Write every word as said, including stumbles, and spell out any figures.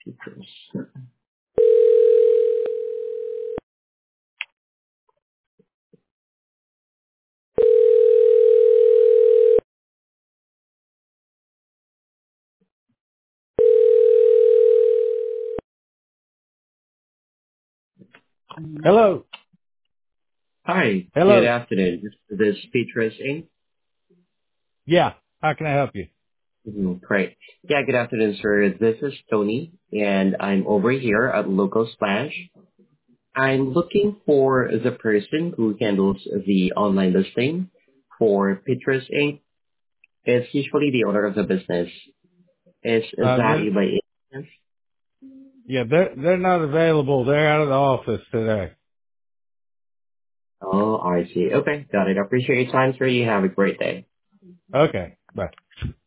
Hello. Hi, good Hello. afternoon. This is Petrus Inc. Yeah. How can I help you? Mhm, Great. Yeah, good afternoon, sir. This is Tony, and I'm over here at Local Splash. I'm looking for the person who handles the online listing for Petrus Inc. It's usually the owner of the business. Is Uh, that they're, you by any chance? yeah, they're, they're not available. They're out of the office today. Oh, I see. Okay, got it. I appreciate your time, sir. You have a great day. Okay. Bye.